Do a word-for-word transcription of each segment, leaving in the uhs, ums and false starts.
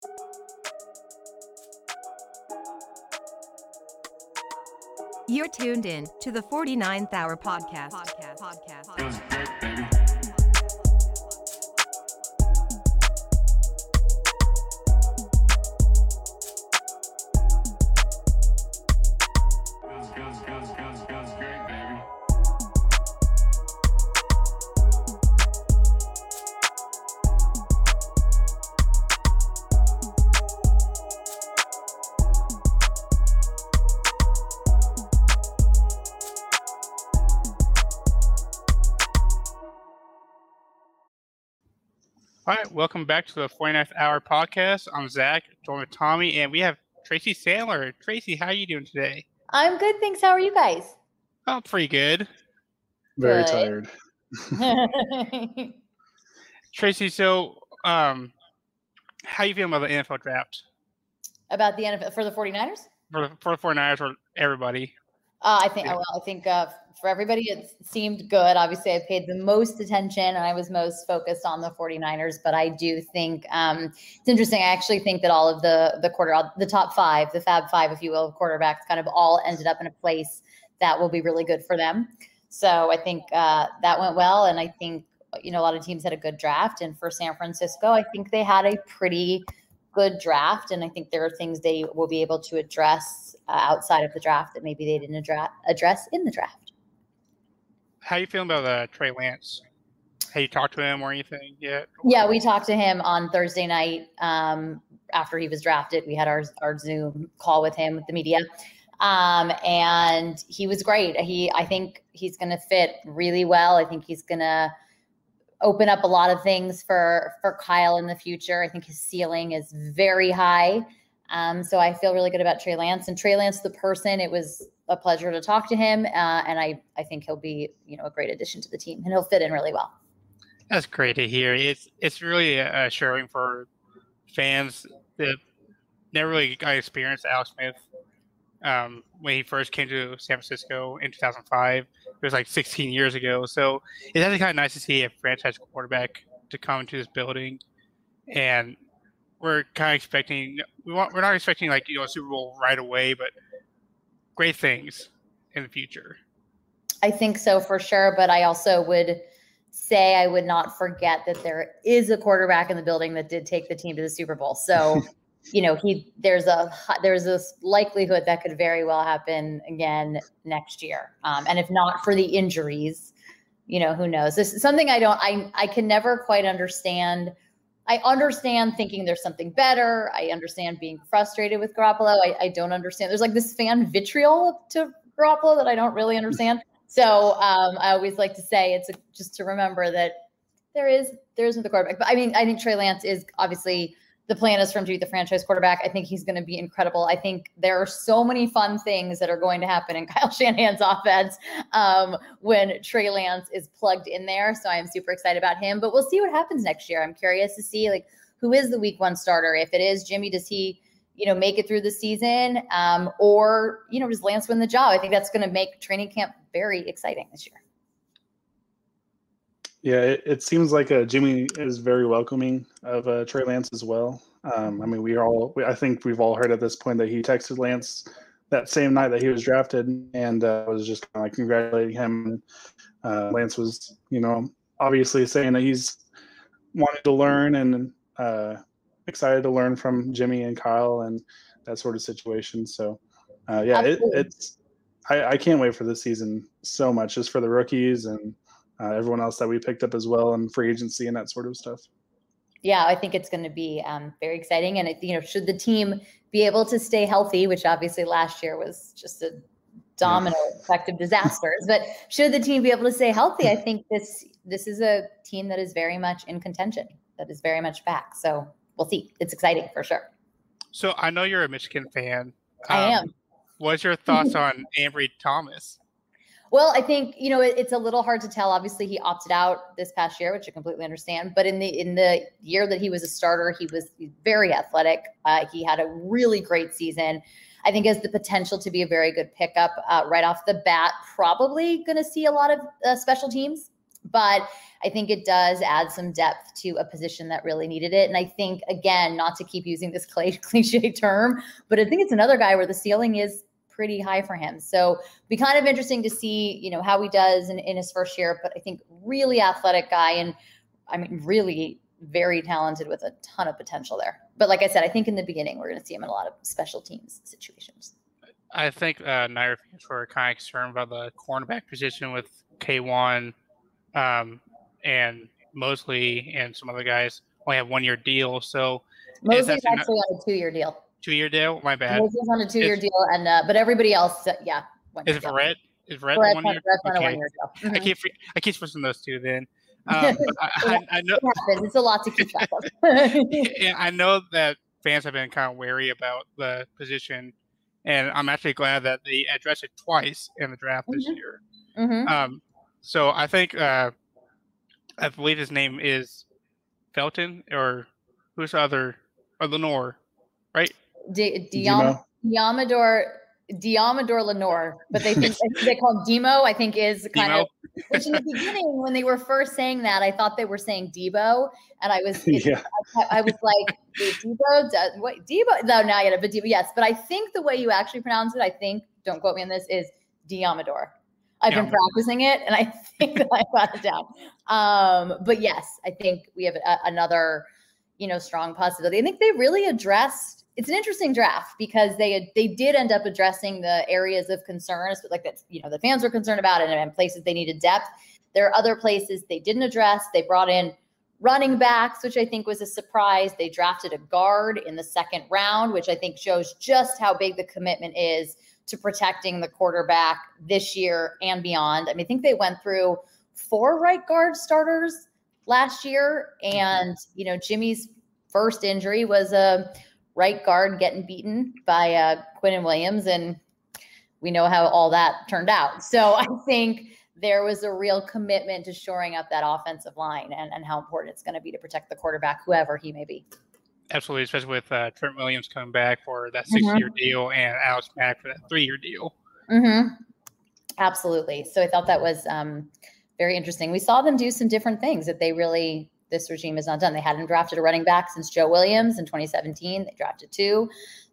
You're tuned in to the forty-ninth Hour Podcast. Podcast. Podcast. It was great, baby. It was, it was, it was, it was, it was great, baby. All right, welcome back to the forty-ninth Hour Podcast. I'm Zach, joined with Tommy, and we have Tracy Sandler. Tracy, how are you doing today? I'm good, thanks. How are you guys? Oh, pretty good. Very Good. tired. Tracy, so um, how you feeling about the N F L draft About the N F L for the 49ers? for the for the forty-niners or everybody? Uh, I think well, I think uh, for everybody it seemed good. Obviously, I paid the most attention and I was most focused on the 49ers, but I do think um, it's interesting. I actually think that all of the the quarter the top five, the Fab Five, if you will, of quarterbacks kind of all ended up in a place that will be really good for them. So I think uh, that went well, and I think you know a lot of teams had a good draft. And for San Francisco, I think they had a pretty good draft, and I think there are things they will be able to address uh, outside of the draft that maybe they didn't address address in the draft. How you feeling about uh, Trey Lance? Have you talked to him or anything yet? Yeah, we talked to him on Thursday night um, after he was drafted. We had our our Zoom call with him with the media, um, and he was great. He, I think he's going to fit really well. I think he's going to open up a lot of things for for Kyle in the future. I think his ceiling is very high. Um, so I feel really good about Trey Lance. And Trey Lance, the person, it was a pleasure to talk to him. Uh, and I, I think he'll be, you know, a great addition to the team, and he'll fit in really well. That's great to hear. It's it's really uh, showing for fans that never really got to experience Alex Smith um, when he first came to San Francisco in two thousand five. It was like sixteen years ago. So it's actually kind of nice to see a franchise quarterback to come into this building. And we're kind of expecting, we want, we're not expecting like, you know, a Super Bowl right away, but great things in the future. I think so for sure. But I also would say I would not forget that there is a quarterback in the building that did take the team to the Super Bowl. So, you know, he there's a there's this likelihood that could very well happen again next year. Um, and if not for the injuries, you know, who knows? This is something I don't I I can never quite understand. I understand thinking there's something better. I understand being frustrated with Garoppolo. I, I don't understand. There's like this fan vitriol to Garoppolo that I don't really understand. So um, I always like to say it's a, just to remember that there is there isn't the quarterback. But I mean, I think Trey Lance is obviously the plan is for him to be the franchise quarterback. I think he's going to be incredible. I think there are so many fun things that are going to happen in Kyle Shanahan's offense um, when Trey Lance is plugged in there. So I am super excited about him. But we'll see what happens next year. I'm curious to see like who is the week one starter. If it is Jimmy, does he you know make it through the season, um, or you know does Lance win the job? I think that's going to make training camp very exciting this year. Yeah, it, it seems like uh, Jimmy is very welcoming of uh, Trey Lance as well. Um, I mean, we are all, we, I think we've all heard at this point that he texted Lance that same night that he was drafted, and uh, was just kind of like congratulating him. Uh, Lance was, you know, obviously saying that he's wanted to learn and uh, excited to learn from Jimmy and Kyle and that sort of situation. So, uh, yeah, it, it's, I, I can't wait for this season so much, just for the rookies and Uh, everyone else that we picked up as well, and free agency and that sort of stuff. Yeah, I think it's going to be um, very exciting. And, it, you know, should the team be able to stay healthy, which obviously last year was just a domino effect of disasters, but should the team be able to stay healthy, I think this this is a team that is very much in contention, that is very much back. So we'll see. It's exciting for sure. So I know you're a Michigan fan. I Um, am. What's your thoughts on Ambry Thomas? Well, I think, you know, it, it's a little hard to tell. Obviously, he opted out this past year, which I completely understand. But in the in the year that he was a starter, he was very athletic. Uh, he had a really great season. I think has the potential to be a very good pickup uh, right off the bat. Probably going to see a lot of uh, special teams But I think it does add some depth to a position that really needed it. And I think, again, not to keep using this cliche term, but I think it's another guy where the ceiling is pretty high for him. So it'd be kind of interesting to see, you know, how he does in, in his first year. But I think really athletic guy, and I mean, really very talented with a ton of potential there. But like I said, I think in the beginning, we're going to see him in a lot of special teams situations. I think uh, Niner fans were kind of concerned about the cornerback position with K one um, and Mosley and some other guys only have one year deal. So Mosley's actually on a two year deal. Two year deal? My bad. Mosley's on a two year deal, and uh, but everybody else, uh, yeah. Is it for Red? Is Red Red one on, year? on okay. a one year deal. Mm-hmm. I keep I keep switching those two then. Um, but I, I, I know it happens. It's a lot to keep track of. I know that fans have been kind of wary about the position, and I'm actually glad that they addressed it twice in the draft mm-hmm. this year. Mm-hmm. Um, so I think uh, I believe his name is Felton, or who's the other, or Lenore, right? D- Diam- Diamador Diamador Lenore, but they think they call him Demo, I think is kind Demo? of, which in the beginning when they were first saying that, I thought they were saying Debo, and I was yeah. I, I was like, Debo, does, what Debo? No, now I get it, but Debo, yes. But I think the way you actually pronounce it, I think, don't quote me on this, is Diamador. I've yeah. been practicing it, and I think that I got it down. Um, but yes, I think we have a, another, you know, strong possibility. I think they really addressed. It's an interesting draft because they they did end up addressing the areas of concern, like that, you know, the fans were concerned about it, and, and places they needed depth. There are other places they didn't address. They brought in running backs, which I think was a surprise. They drafted a guard in the second round, which I think shows just how big the commitment is to protecting the quarterback this year and beyond. I mean, I think they went through four right guard starters last year, and you know, Jimmy's first injury was a right guard getting beaten by uh, Quinnen Williams, and we know how all that turned out. So I think there was a real commitment to shoring up that offensive line and, and how important it's going to be to protect the quarterback, whoever he may be. Absolutely, especially with uh, Trent Williams coming back for that six-year mm-hmm. deal and Alex Mack for that three-year deal. Mm-hmm. Absolutely. So I thought that was um, very interesting. We saw them do some different things that they really – this regime has not done. They hadn't drafted a running back since Joe Williams in twenty seventeen. They drafted two.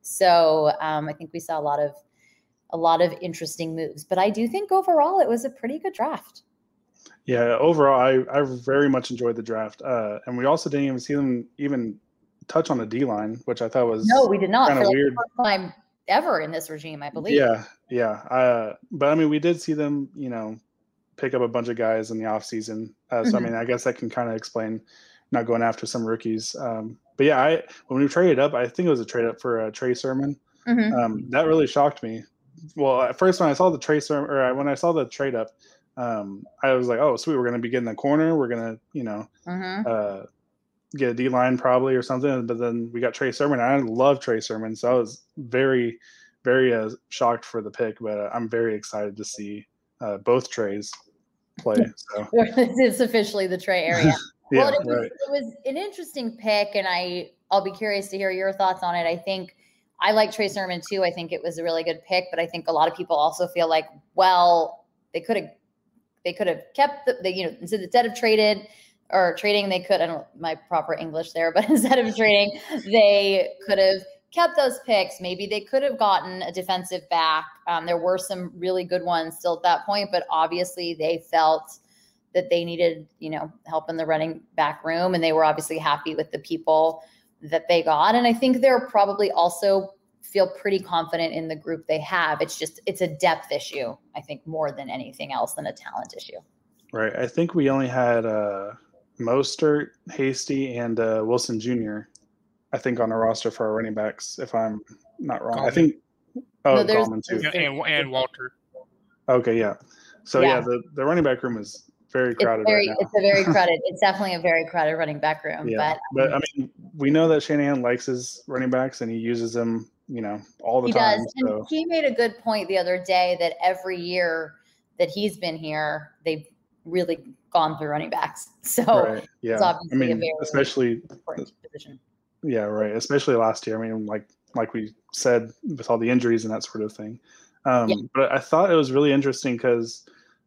So um, I think we saw a lot of a lot of interesting moves. But I do think overall it was a pretty good draft. Yeah, overall I, I very much enjoyed the draft. Uh, and we also didn't even see them even touch on the D-line, which I thought was no, we did not. kind of like weird. The first time ever in this regime, I believe. Yeah, yeah. Uh, but I mean, we did see them, you know, pick up a bunch of guys in the offseason. Uh, so, mm-hmm. I mean, I guess that can kind of explain not going after some rookies. Um, but, yeah, I when we traded up, I think it was a trade up for uh, Trey Sermon. Mm-hmm. Um, that really shocked me. Well, at first when I saw the Trey Sermon, or when I saw the trade up, um, I was like, oh, sweet, we're going to be getting the corner. We're going to, you know, mm-hmm. uh, get a D-line probably or something. But then we got Trey Sermon. I love Trey Sermon. So I was very, very uh, shocked for the pick. But uh, I'm very excited to see uh, both Treys play. So it's officially the Trey area. yeah, well, it was, right. it was an interesting pick, and I I'll be curious to hear your thoughts on it. I think I like Trey Sermon too. I think it was a really good pick, but I think a lot of people also feel like, well, they could have they could have kept the, the you know instead of traded or trading, they could I don't know my proper English there, but instead of trading, they could have kept those picks. Maybe they could have gotten a defensive back. Um, there were some really good ones still at that point, but obviously they felt that they needed, you know, help in the running back room, and they were obviously happy with the people that they got. And I think they're probably also feel pretty confident in the group they have. It's just, it's a depth issue, I think, more than anything else than a talent issue. Right. I think we only had uh, Mostert, Hasty, and uh, Wilson Junior I think on the roster for our running backs, if I'm not wrong. Coleman. I think oh, no, Coleman too, yeah, and, and Walter. Okay, yeah. So yeah, yeah the, the running back room is very crowded. It's, very, right now. It's a very crowded. It's definitely a very crowded running back room. Yeah, but but I mean, we know that Shanahan likes his running backs and he uses them, you know, all the he time. Does. So. And he made a good point the other day that every year that he's been here, they've really gone through running backs. So right. yeah, it's obviously I mean, a very especially important position. Yeah, right. Especially last year. I mean, like like we said, with all the injuries and that sort of thing. Um, yeah. But I thought it was really interesting because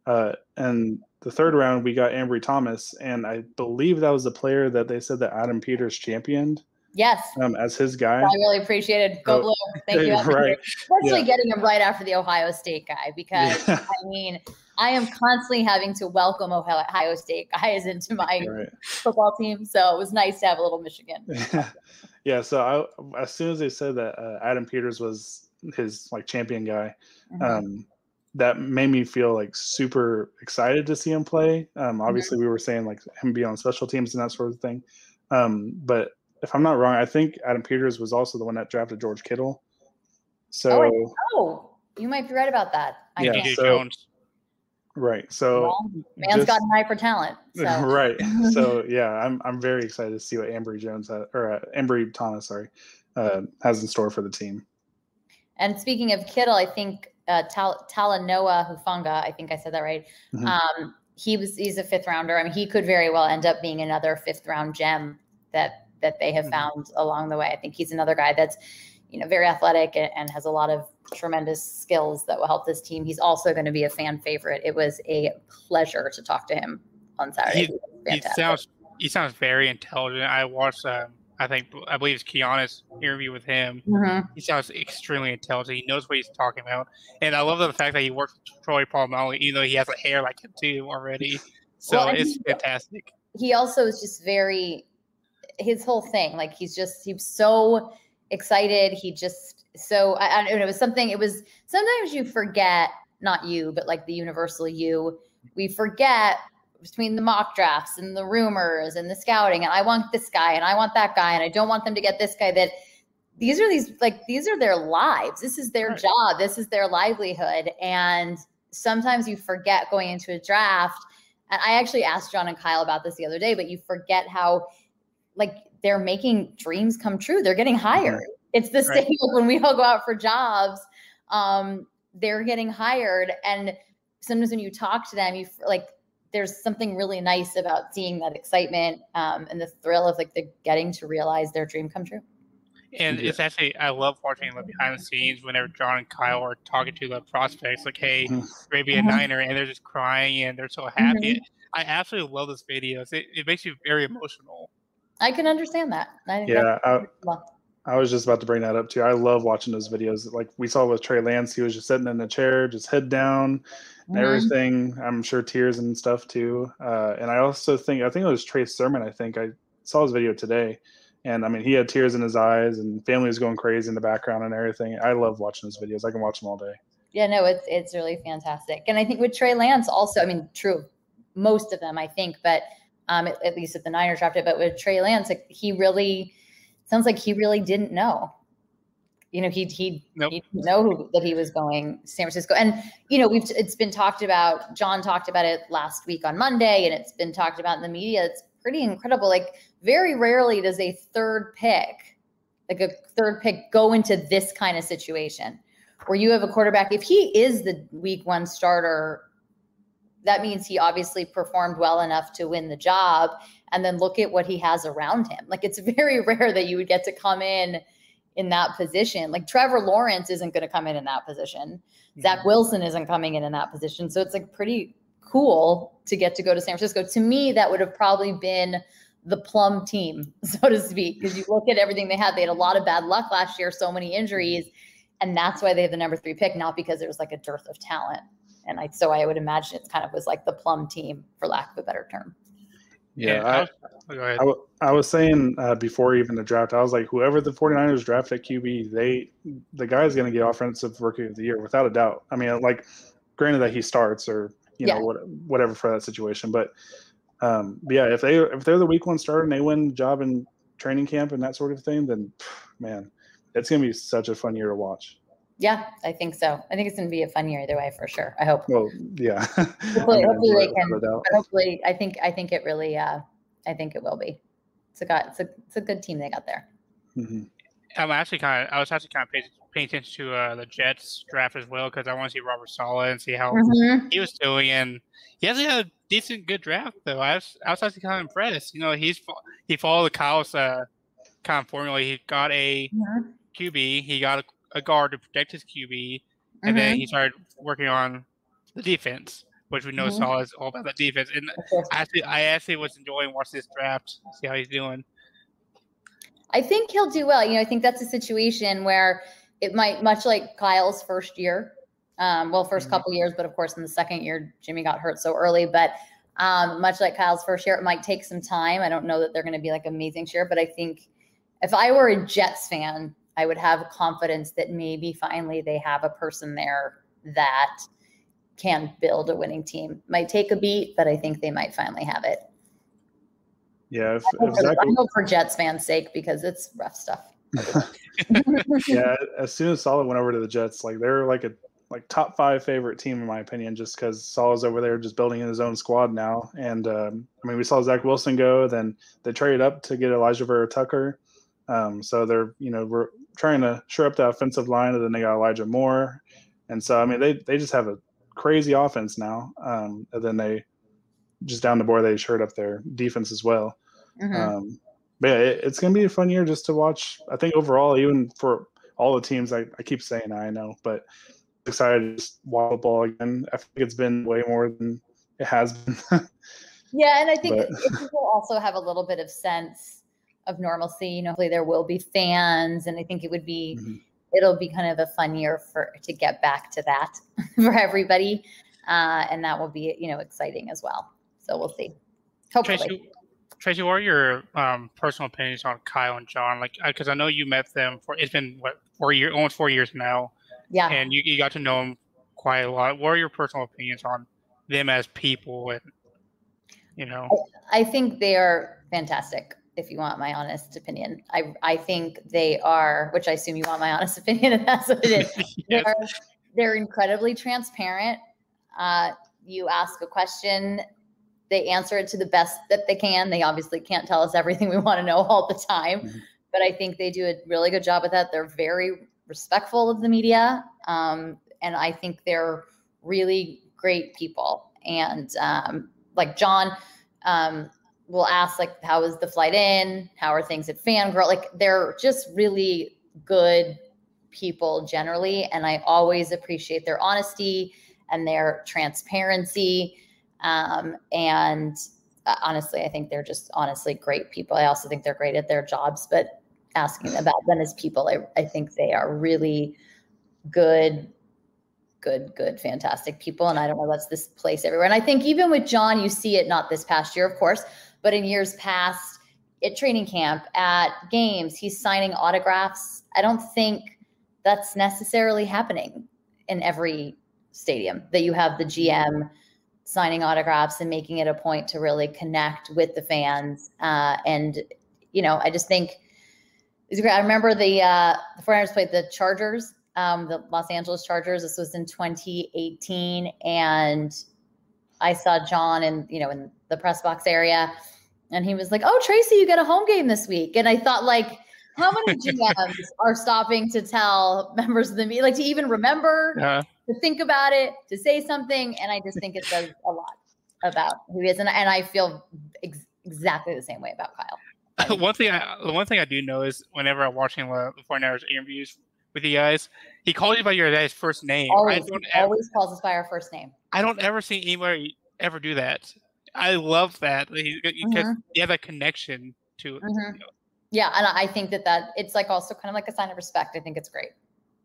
Uh, and the third round, we got Ambry Thomas, and I believe that was the player that they said that Adam Peters championed. Yes. Um, as his guy. I really appreciated. Go So, Blue. Thank you. right. Especially Yeah. getting him right after the Ohio State guy, because Yeah. I mean, I am constantly having to welcome Ohio State guys into my Right. football team. So it was nice to have a little Michigan. Yeah. So I, as soon as they said that uh, Adam Peters was his like champion guy, Mhm. um, that made me feel like super excited to see him play. Um, obviously, we were saying like him being on special teams and that sort of thing. Um, but if I'm not wrong, I think Adam Peters was also the one that drafted George Kittle. So, Oh, oh you might be right about that. I Yeah, D guess. J so- Jones. right. So, Well, man's just- got an eye for talent. So. right. So, yeah, I'm I'm very excited to see what Ambry Jones ha- or uh, Ambry Thomas, sorry, uh, has in store for the team. And speaking of Kittle, I think uh, Tal- Talanoa Hufanga, I think I said that right. Mhm. Um, he was he's a fifth rounder. I mean, he could very well end up being another fifth round gem that that they have Mhm. found along the way. I think he's another guy that's, you know, very athletic and, and has a lot of tremendous skills that will help this team. He's also going to be a fan favorite. It was a pleasure to talk to him on Saturday. He- He was He fantastic. sounds he sounds very intelligent. I watched um, I think I believe it's Keanu's interview with him. Mhm. He sounds extremely intelligent. He knows what he's talking about, and I love the fact that he works with Troy Polamalu, even though he has a hair like him too already. So Well, and it's he- fantastic. He also is just very his whole thing. Like he's just he was so excited. He just so I, I don't know. It was something. It was sometimes you forget, not you, but like the universal you. We forget between the mock drafts and the rumors and the scouting. And I want this guy and I want that guy and I don't want them to get this guy. That these are these like these are their lives. This is their Right. job. This is their livelihood. And sometimes you forget going into a draft. And I actually asked John and Kyle about this the other day, but you forget how like they're making dreams come true. They're getting hired. It's the Right. same like when we all go out for jobs. Um, they're getting hired. And sometimes when you talk to them, you f- like there's something really nice about seeing that excitement um, and the thrill of like the getting to realize their dream come true. And Yeah. it's actually I love watching the behind the scenes whenever John and Kyle are talking to the prospects, like, "Hey, Mhm. maybe a Mhm. Niner," and they're just crying and they're so happy. I absolutely love those videos. It, it makes you very emotional. I can understand that. I think Yeah, that's I, well, I was just about to bring that up too. I love watching those videos. Like we saw with Trey Lance, he was just sitting in a chair, just head down, and mhm. everything. I'm sure tears and stuff too. Uh, and I also think I think it was Trey Sermon. I think I saw his video today, and I mean he had tears in his eyes, and family was going crazy in the background and everything. I love watching those videos. I can watch them all day. Yeah, no, it's it's really fantastic. And I think with Trey Lance also, I mean, true, most of them, I think, but um, at, at least at the Niners drafted, but with Trey Lance, like, he really sounds like he really didn't know. You know, he he, Nope. he didn't know who, that he was going to San Francisco. And you know, we've it's been talked about. John talked about it last week on Monday, and it's been talked about in the media. It's pretty incredible. Like very rarely does a third pick, like a third pick, go into this kind of situation where you have a quarterback. If he is the week one starter, that means he obviously performed well enough to win the job. And then look at what he has around him. Like it's very rare that you would get to come in in that position. Like Trevor Lawrence isn't going to come in in that position. Zach Wilson isn't coming in in that position. So it's like pretty cool to get to go to San Francisco. To me, that would have probably been the plum team, so to speak, because you look at everything they had. They had a lot of bad luck last year, so many injuries. And that's why they have the number three pick, not because there was like a dearth of talent. And I, so I would imagine it's kind of was like the plum team, for lack of a better term. Yeah, And I, was, oh, go ahead. I, w- I was saying uh, before even the draft, I was like, whoever the 49ers draft at Q B, they the guy's going to get offensive rookie of the year without a doubt. I mean, like, granted that he starts or you Yeah. know what, whatever for that situation, but um, but yeah, if they if they're the week one starter and they win job in training camp and that sort of thing, then man, it's going to be such a fun year to watch. Yeah, I think so. I think it's going to be a fun year either way, for sure. I hope. Well, yeah, Hopefully, I'm gonna hopefully enjoy they it can. without a doubt. But hopefully, I think I think it really. Uh, I think it will be. It's a got. It's a. It's a good team they got there. Mhm. I'm actually kind of I was actually kind of paying, paying attention to uh, the Jets draft as well because I want to see Robert Saleh and see how Mhm. he was doing, and he hasn't had a decent, good draft though. I was, I was actually kind of impressed. You know, he's fo- he followed the Kyle's uh, kind of formula. He got a Mhm. Q B, he got a, a guard to protect his Q B, and then Mhm. he started working on the defense. which we know Mhm. Saul is all about that defense. And Of course. I actually, I actually was enjoying watching this draft, see how he's doing. I think he'll do well. You know, I think that's a situation where it might, much like Kyle's first year, um, well, 1st Mhm. couple years, but of course in the second year, Jimmy got hurt so early. But um, much like Kyle's first year, it might take some time. I don't know that they're going to be like amazing share, but I think if I were a Jets fan, I would have confidence that maybe finally they have a person there that can build a winning team. Might take a beat, but I think they might finally have it. Yeah, if, I hope, if for, Zach, I hope for Jets fans' sake because it's rough stuff. yeah, as soon as Saleh went over to the Jets, like they're like a like top five favorite team in my opinion, just because Saleh's over there just building his own squad now. And um, I mean, we saw Zach Wilson go, then they traded up to get Elijah Vera Tucker. Um, so they're you know we're trying to shore up the offensive line, and then they got Elijah Moore, and so I mean they they just have a crazy offense now. Um, and then they just down the board they shored up their defense as well. Mhm. Um, but yeah, it, it's going to be a fun year just to watch. I think overall, even for all the teams, I, I keep saying I know, but excited to just watch football again. I think it's been way more than it has been. Yeah, and I think But- it will also have a little bit of sense of normalcy. You know, hopefully there will be fans, and I think it would be Mhm. it'll be kind of a fun year for to get back to that for everybody, uh, and that will be you know exciting as well. So we'll see. Hopefully, Tracy, Tracy, what are your um, personal opinions on Kyle and John? Like, because I know you met them for it's been what four years, almost four years now, yeah. and you, you got to know them quite a lot. What are your personal opinions on them as people? And you know, I think they are fantastic. If you want my honest opinion, I I think they are, which I assume you want my honest opinion, and that's what it is. yes. They're, they're incredibly transparent. Uh, you ask a question, they answer it to the best that they can. They obviously can't tell us everything we want to know all the time, Mhm. but I think they do a really good job with that. They're very respectful of the media, um, and I think they're really great people. And um, like John um, will ask, like, how is the flight in? How are things at Fangirl? Like, they're just really good people generally, and I always appreciate their honesty and their transparency. Um, and uh, honestly, I think they're just honestly great people. I also think they're great at their jobs, but asking about them as people, I, I think they are really good, good, good, fantastic people. And I don't know, that's this place everywhere. And I think even with John, you see it, not this past year, of course, but in years past at training camp, at games, he's signing autographs. I don't think that's necessarily happening in every stadium that you have the G M signing autographs and making it a point to really connect with the fans. Uh, and, you know, I just think it's great. I remember the, uh, the 49ers played the Chargers, um, the Los Angeles Chargers. This was in twenty eighteen. And I saw John in, you know, in the press box area, and he was like, "Oh, Tracy, you got a home game this week." And I thought, like, how many G Ms are stopping to tell members of the media, like to even remember, Uh, to think about it, to say something? And I just think it says a lot about who he is. And, and I feel ex- exactly the same way about Kyle. one thing I the one thing I do know is whenever I'm watching the 49ers interviews with you guys, he calls you by your guys' first name. Always, I don't he ever, always calls us by our first name. I don't ever see anybody ever do that. I love that because Mhm. you have that connection to it. Mhm. You know. Yeah, and I think that that it's like also kind of like a sign of respect. I think it's great.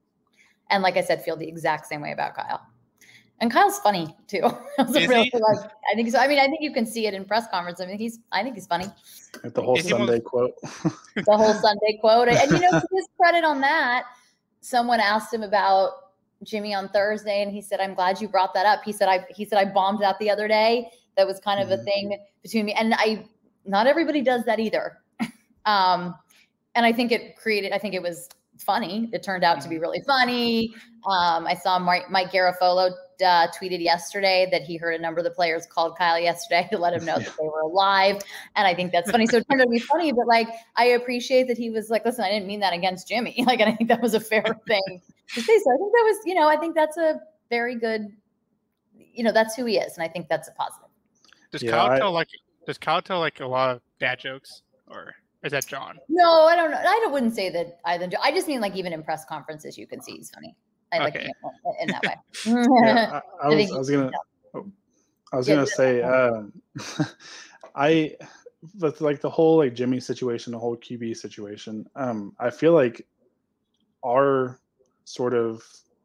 And like I said, feel the exact same way about Kyle. And Kyle's funny too. I was Is really he? like, I think so. I mean, I think you can see it in press conference. I mean, he's, I think he's funny. Like the whole Is he one of- Sunday quote. The whole Sunday quote. And you know, to his credit on that, someone asked him about Jimmy on Thursday, and he said, "I'm glad you brought that up." He said, "I," he said, "I bombed that the other day. That was kind of a Mhm. thing between me." And I, not everybody does that either. um, and I think it created, I think it was funny. It turned out to be really funny. Um, I saw Mike, Mike Garafolo uh, tweeted yesterday that he heard a number of the players called Kyle yesterday to let him know that they were alive. And I think that's funny. So it turned out to be funny, but like, I appreciate that he was like, "Listen, I didn't mean that against Jimmy." Like, and I think that was a fair thing to say. So I think that was, you know, I think that's a very good, you know, that's who he is. And I think that's a positive. Does Yeah, Kyle I- tell like does Kyle tell like a lot of dad jokes, or is that John? No, I don't know. I don't, wouldn't say that either. I just mean like even in press conferences, you can see he's funny. I like Okay. him in that way. Yeah, I, I I was, think I was you gonna, can oh, I was Yeah, gonna say, um, I, with like the whole like Jimmy situation, the whole Q B situation. Um, I feel like our sort of,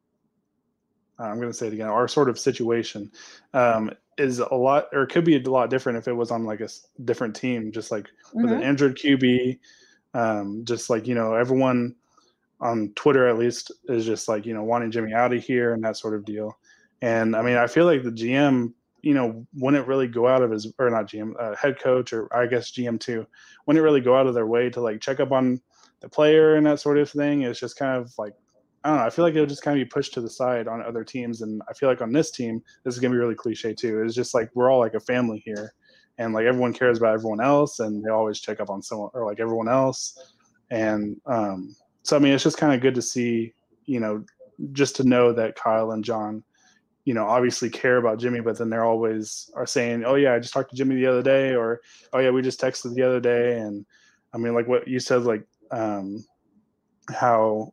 I'm gonna say it again, our sort of situation, um, is a lot, or it could be a lot different if it was on like a s- different team, just like with an Mhm. injured Q B, um, just like you know everyone on Twitter at least is just like you know wanting Jimmy out of here and that sort of deal. And I mean, I feel like the G M, you know, wouldn't really go out of his or not G M, uh, head coach, or I guess G M too, wouldn't really go out of their way to like check up on the player and that sort of thing. It's just kind of like I don't know. I feel like it'll just kind of be pushed to the side on other teams, and I feel like on this team, this is gonna be really cliche too. It's just like we're all like a family here, and like everyone cares about everyone else, and they always check up on someone or like everyone else, and um, so I mean, it's just kind of good to see, you know, just to know that Kyle and John, you know, obviously care about Jimmy, but then they're always are saying, "Oh yeah, I just talked to Jimmy the other day," or "Oh yeah, we just texted the other day," and I mean, like what you said, like um, how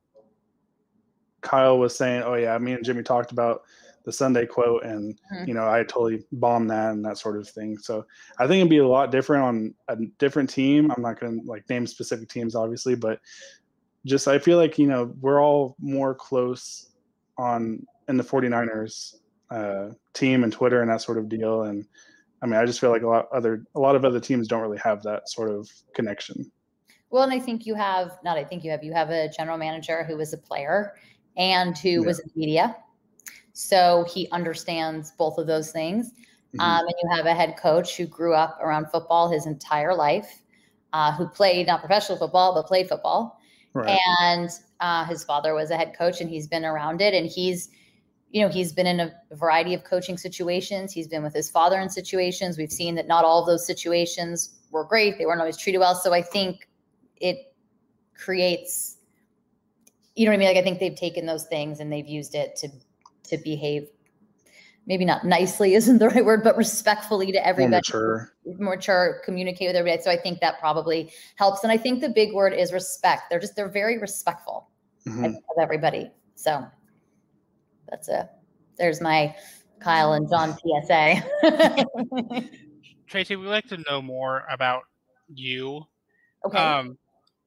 Kyle was saying, "Oh yeah, me and Jimmy talked about the Sunday quote, and Mhm. you know, I totally bombed that and that sort of thing." So I think it'd be a lot different on a different team. I'm not going to like name specific teams, obviously, but just I feel like you know we're all more close on in the 49ers uh, team and Twitter and that sort of deal. And I mean, I just feel like a lot other a lot of other teams don't really have that sort of connection. Well, and I think you have not. I think you have you have a general manager who was a player and who Yeah. was in media, so he understands both of those things. Mhm. Um, and you have a head coach who grew up around football his entire life, uh, who played not professional football but played football, Right. and uh, his father was a head coach, and he's been around it, and he's you know he's been in a variety of coaching situations. He's been with his father in situations. We've seen that not all of those situations were great. They weren't always treated well. So I think it creates, you know what I mean? Like I think they've taken those things and they've used it to to behave, maybe not nicely isn't the right word, but respectfully to More everybody. mature. More mature, communicate with everybody. So I think that probably helps. And I think the big word is respect. They're just they're very respectful Mhm. of of everybody. So that's a there's my Kyle and John P S A. Tracy, we'd like to know more about you. Okay. Um,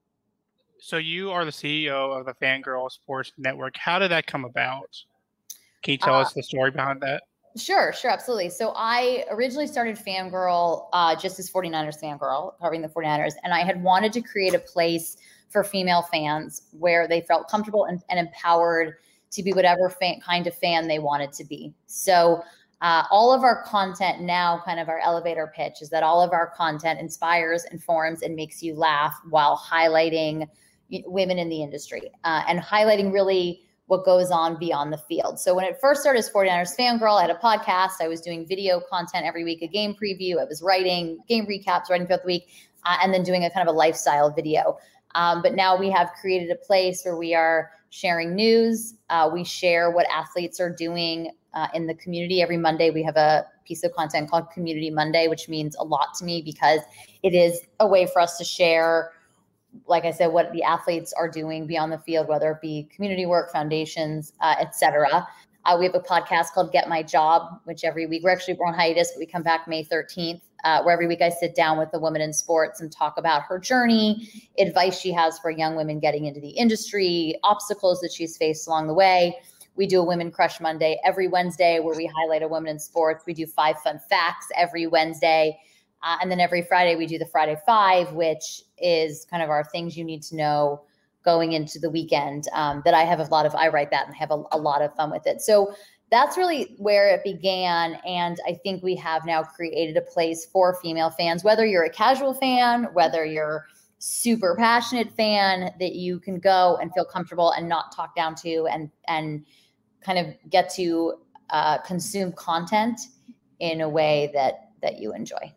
so you are the C E O of the Fangirl Sports Network. How did that come about? Can you tell Uh, us the story behind that? Sure, sure, absolutely. So I originally started Fangirl uh, just as 49ers Fangirl, covering the 49ers. And I had wanted to create a place for female fans where they felt comfortable and, and empowered to be whatever fan, kind of fan they wanted to be. So uh, all of our content now, kind of our elevator pitch, is that all of our content inspires, informs, and makes you laugh while highlighting y- women in the industry uh, and highlighting really what goes on beyond the field. So when it first started as 49ers Fangirl, I had a podcast. I was doing video content every week, a game preview. I was writing game recaps, writing throughout the week, uh, and then doing a kind of a lifestyle video. Um, but now we have created a place where we are sharing news. Uh, we share what athletes are doing uh, in the community. Every Monday, we have a piece of content called Community Monday, which means a lot to me because it is a way for us to share, like I said, what the athletes are doing beyond the field, whether it be community work, foundations, uh, et cetera. Uh, we have a podcast called Get My Job, which every week, we're actually we're on hiatus, but we come back May thirteenth, uh, where every week I sit down with a woman in sports and talk about her journey, advice she has for young women getting into the industry, obstacles that she's faced along the way. We do a Women Crush Monday every Wednesday where we highlight a woman in sports. We do five fun facts every Wednesday. Uh, and then every Friday we do the Friday Five, which is kind of our things you need to know going into the weekend. Um, that I have a lot of, I write that and have a, a lot of fun with it. So that's really where it began. And I think we have now created a place for female fans, whether you're a casual fan, whether you're super passionate fan, that you can go and feel comfortable and not talk down to and, and kind of get to uh, consume content in a way that, that you enjoy.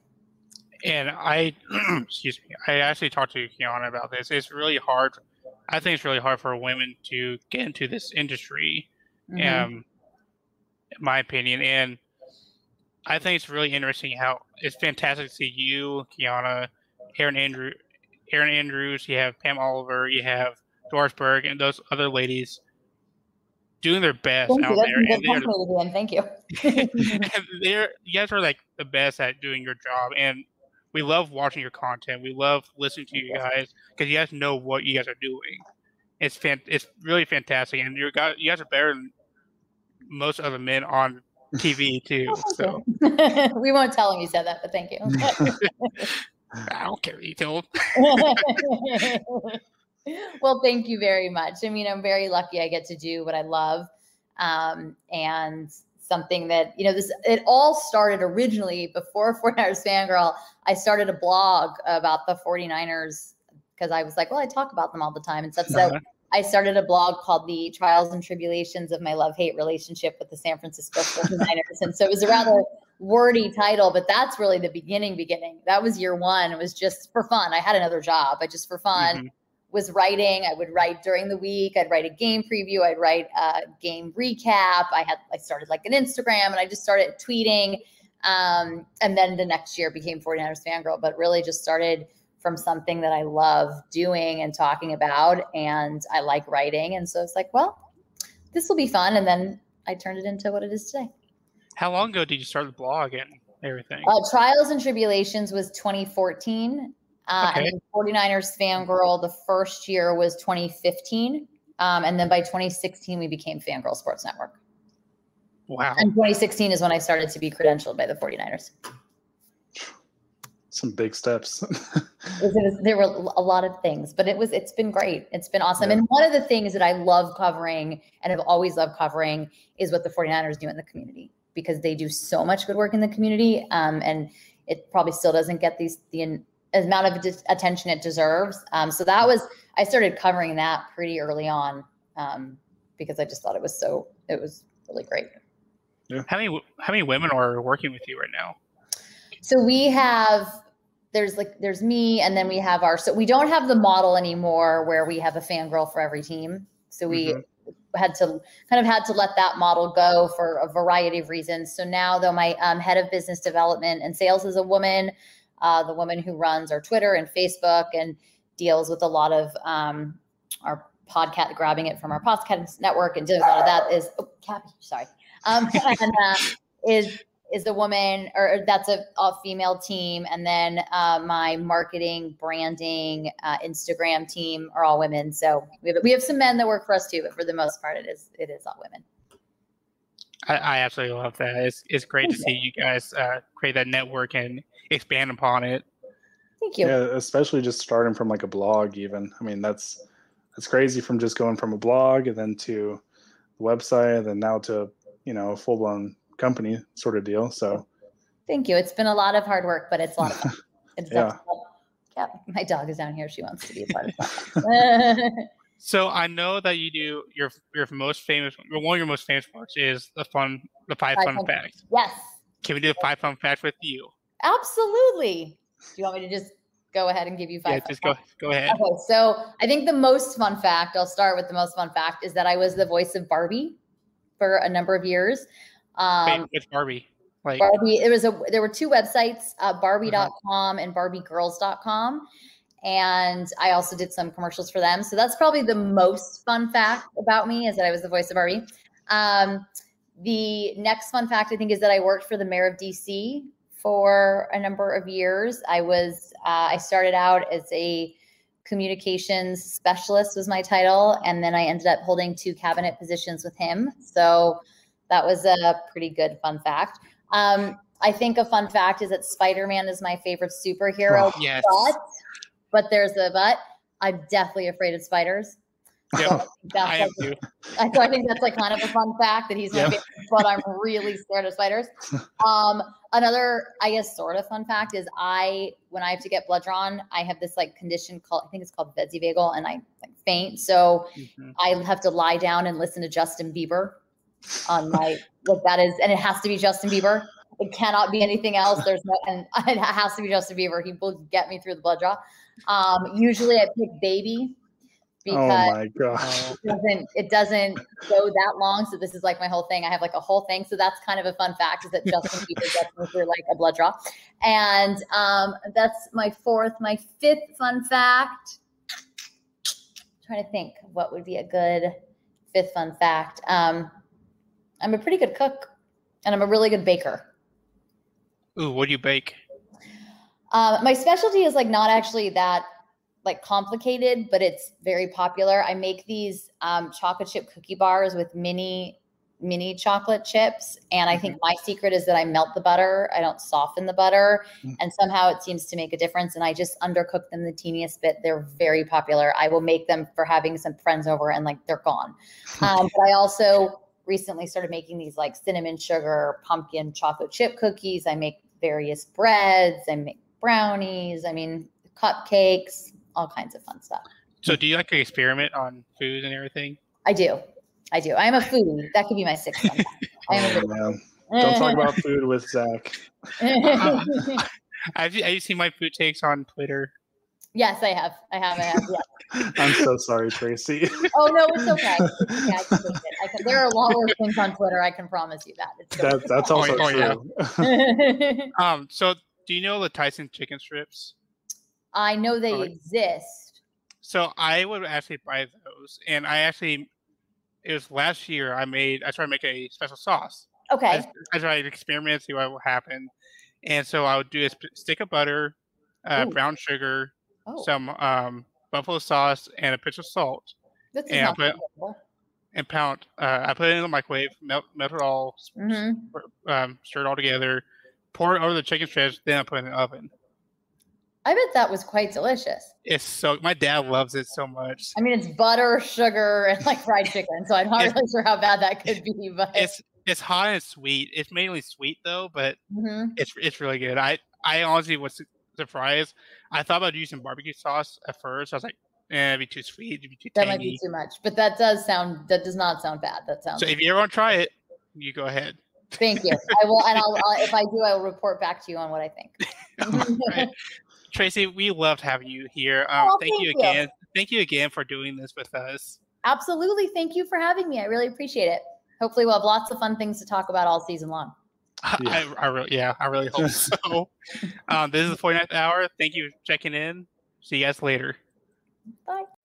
And I, excuse me, I actually talked to Kiana about this. It's really hard. I think it's really hard for women to get into this industry, Mhm. um, in my opinion. And I think it's really interesting how it's fantastic to see you, Kiana, Aaron Andrew, Aaron Andrews. You have Pam Oliver. You have Doris Berg, and those other ladies doing their best Thank out you. That's there, a and good they're, company to be in. Thank you. and they're you guys are like the best at doing your job, and we love watching your content. We love listening to you guys because you guys know what you guys are doing. It's fan, it's really fantastic, and you guys you guys are better than most other men on T V too. So We won't tell him you said that, but thank you. I don't care what you tell them. Well, thank you very much. I mean, I'm very lucky I get to do what I love. Um, and something that, you know, this, it all started originally before forty-niners Fangirl. I started a blog about the forty-niners because I was like, well, I talk about them all the time and stuff. So Uh-huh. I started a blog called The Trials and Tribulations of My Love-Hate Relationship with the San Francisco forty-niners. And so it was a rather wordy title, but that's really the beginning, beginning. That was year one. It was just for fun. I had another job, but just for fun. Mhm. Was writing. I would write during the week. I'd write a game preview. I'd write a game recap. I had, I started like an Instagram and I just started tweeting. Um, and then the next year became forty-niners Fangirl, but really just started from something that I love doing and talking about. And I like writing. And so it's like, well, this will be fun. And then I turned it into what it is today. How long ago did you start the blog and everything? Uh, Trials and Tribulations was twenty fourteen. Uh, Okay. And then forty-niners Fangirl, the first year was twenty fifteen. Um, and then by twenty sixteen, we became Fangirl Sports Network. Wow. And twenty sixteen is when I started to be credentialed by the forty-niners. Some big steps. It was, it was, there were a lot of things, but it was, it's been great. It's been awesome. Yeah. And one of the things that I love covering and have always loved covering is what the forty-niners do in the community, because they do so much good work in the community. Um, and it probably still doesn't get these, the amount of dis- attention it deserves. Um, so that was, I started covering that pretty early on um, because I just thought it was so, it was really great. How many how many women are working with you right now? So we have, there's like, there's me, and then we have our, so we don't have the model anymore where we have a fangirl for every team. So we Mhm. had to kind of had to let that model go for a variety of reasons. So now though my um, head of business development and sales is a woman, uh, the woman who runs our Twitter and Facebook and deals with a lot of um, our podcast, grabbing it from our podcast network and doing a lot of that is, oh, Cappy, sorry. Um, and uh, is is a woman, or that's a, a female team. And then uh, my marketing, branding, uh, Instagram team are all women. So we have, we have some men that work for us too, but for the most part, it is it is all women. I, I absolutely love that. It's it's great to see you guys uh, create that network and expand upon it. Thank you. Yeah, especially just starting from like a blog even. I mean, that's that's crazy from just going from a blog and then to the website and then now to, you know, a full-blown company sort of deal. So Thank you. It's been a lot of hard work, but it's a lot of fun. It's Yeah. yeah. My dog is down here. She wants to be a part of that. So I know that you do your your most famous one of your most famous parts is the fun the five, Five fun fun- facts. Yes, Can we do the five fun facts with you? absolutely. Do you want me to just go ahead and give you five? Yeah, just go go ahead. Okay, so I think the most fun fact, I'll start with the most fun fact, is that I was the voice of Barbie for a number of years. Um, Wait, with Barbie. Like Barbie, there was a there were two websites, uh, Barbie dot com and Barbie Girls dot com. And I also did some commercials for them. So that's probably the most fun fact about me, is that I was the voice of Barbie. Um, the next fun fact, I think, is that I worked for the mayor of D C for a number of years. I was uh, I started out as a communications specialist was my title. And then I ended up holding two cabinet positions with him. So that was a pretty good fun fact. Um, I think a fun fact is that Spider-Man is my favorite superhero. Oh, yes. But, but there's a but. I'm definitely afraid of spiders. Yep. So that's I am like, too. I- so I think that's like kind of a fun fact that he's my Yep. favorite, but I'm really scared of spiders. Um, another, I guess, sort of fun fact is I, when I have to get blood drawn, I have this like condition called, I think it's called Vesivagal, and I like faint. So Mhm. I have to lie down and listen to Justin Bieber on my, like that is, and it has to be Justin Bieber. It cannot be anything else. There's no, and it has to be Justin Bieber. He will get me through the blood draw. Um, usually I pick Baby oh because my gosh. Oh, it doesn't, it doesn't go that long. So this is like my whole thing. I have like a whole thing. So that's kind of a fun fact, is that Justin Bieber gets me through like a blood draw. And um, that's my fourth. My fifth fun fact, I'm trying to think what would be a good fifth fun fact. Um, I'm a pretty good cook, and I'm a really good baker. Ooh, what do you bake? Um, my specialty is like not actually that like complicated, but it's very popular. I make these um, chocolate chip cookie bars with mini mini chocolate chips. And I think my secret is that I melt the butter. I don't soften the butter. And somehow it seems to make a difference. And I just undercook them the teeniest bit. They're very popular. I will make them for having some friends over and like they're gone. Um, but I also recently started making these like cinnamon sugar, pumpkin chocolate chip cookies. I make various breads. I make brownies. I mean, cupcakes, all kinds of fun stuff. So do you like to experiment on food and everything? I do. I do. I am a foodie. That could be my sixth fun fact. I am Oh, man. Don't talk about food with Zach. Uh, have, you, have you seen my food takes on Twitter? Yes, I have. I have. I have. Yeah. I'm so sorry, Tracy. Oh no, it's okay. It's okay. I can take it. I can, there are a lot worse things on Twitter. I can promise you that. It's That, that's also Oh, yeah. true. Um, so do you know the Tyson chicken strips? I know they Alright. exist. So I would actually buy those, and I actually, it was last year I made, I tried to make a special sauce. Okay. I, I tried to experiment, see what would happen, and so I would do a sp- stick of butter, uh, Ooh. brown sugar, Oh, some um, buffalo sauce, and a pinch of salt, this is and not I put terrible. and pound. Uh, I put it in the microwave, melt, melt it all, Mhm. um, stir it all together, pour it over the chicken strips, then I put it in the oven. I bet that was quite delicious. It's so my dad loves it so much. I mean, it's butter, sugar, and like fried chicken. So I'm not It's- really sure how bad that could be, but It's it's hot and sweet. It's mainly sweet though, but Mhm. it's it's really good. I I honestly was su- surprised. I thought about using barbecue sauce at first. I was like, eh, it'd be too sweet, it'd be too that might be tangy. too much. But that does sound. That does not sound bad. That sounds. So if you ever want to try it, you go ahead. Thank you. I will, and I'll, I'll if I do, I will report back to you on what I think. Right. Tracy, we loved having you here. Um, Oh, thank, thank you you. again. Thank you again for doing this with us. Absolutely. Thank you for having me. I really appreciate it. Hopefully, we'll have lots of fun things to talk about all season long. I, I really, yeah, I really hope so. Um, this is the forty-ninth hour. Thank you for checking in. See you guys later. Bye.